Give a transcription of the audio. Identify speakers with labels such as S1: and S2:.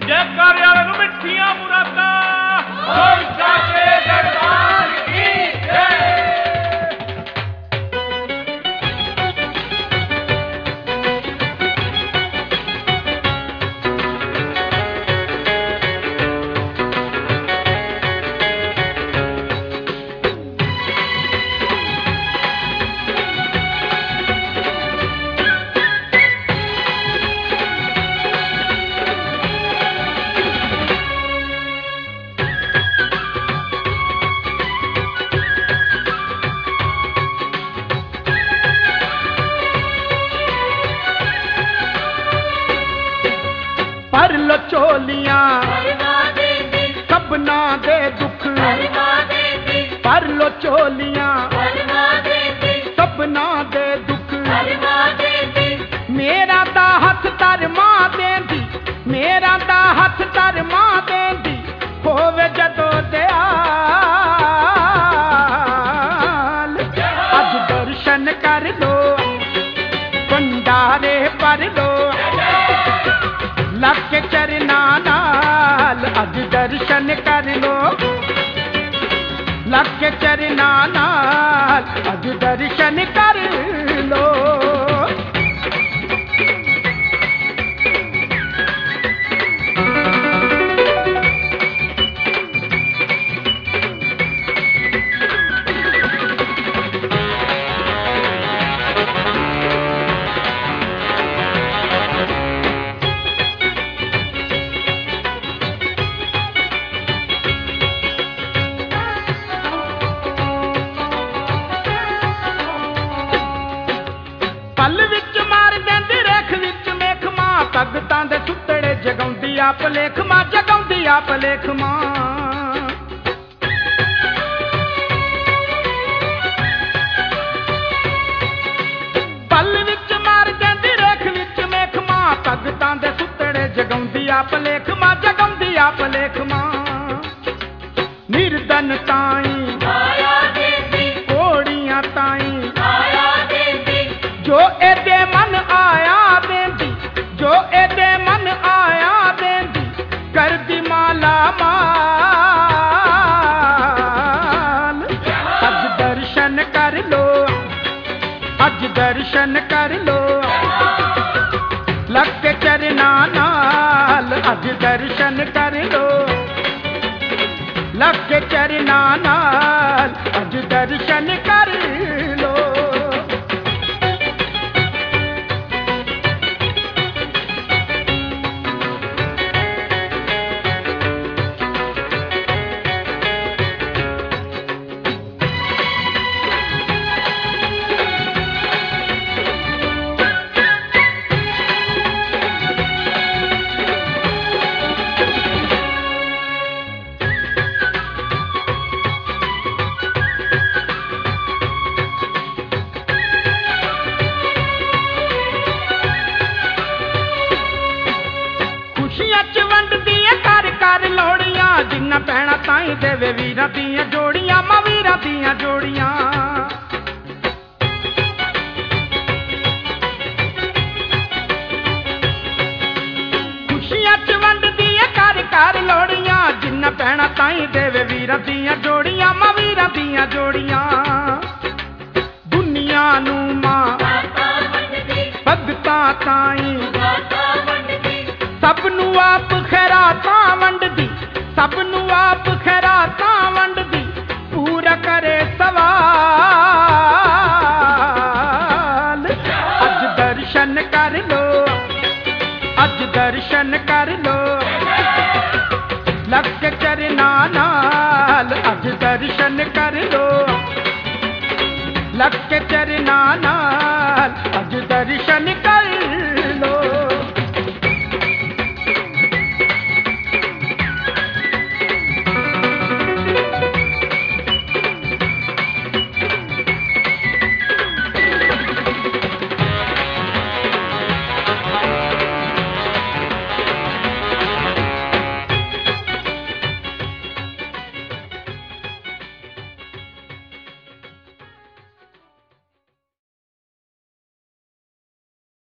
S1: जयकारे वाले मिठियां मुरादा बोल साचे दरबार की जय।
S2: पर लो चोलियां सबना दे दुख, पर लो चोलियां सबना दे दुख। मेरा दा हथ तर मां देंदी, मेरा दा हथ तर मां देंदी, होवे जदों दयाल। अज दर्शन कर लो भंडारे पर लो, लग के चरना नाल अज दर्शन कर लो, लग के चरना नाल अज दर्शन कर लो। पल विच मार देंदी रेख विच मेख मां, भगतां दे सुतड़े जगाउंदी आप लेख मां, जगाउंदी आप लेख मां। पल विच मार देंदी रेख विच मेख मां, भगतां दे सुतड़े जगाउंदी आप लेख मां, जगाउंदी आप लेख मां। निर्धन ताई कोड़ियां ताई जो एदे मन आया बेंदी, जो एदे मन आया बेंदी, कर दी माला माल। अज दर्शन कर लो, अज दर्शन कर लो, लग के चरना नाल अज दर्शन कर लो, लग के चरना नाल अज दर्शन कर लो। जिन्ना पैना ताई देवे वीरा दियां जोड़ियां, मां वीरा दियां जोड़ियां। खुशियां च वंड दिए कर कर लोड़ियां, जिन्ना पैना ताई देवे वीरा दियां जोड़ियां, मां वीरा दियां जोड़ियां। दुनिया नू मां भगतां ताई सबनू आप खैरातां वंडदी, सबनू आप खैरातां वंडदी, पूरा करे सवाल। अज दर्शन कर लो, अज दर्शन कर लो, लग के चरना नाल अज दर्शन कर लो, लग के चरना नाल अज दर्शन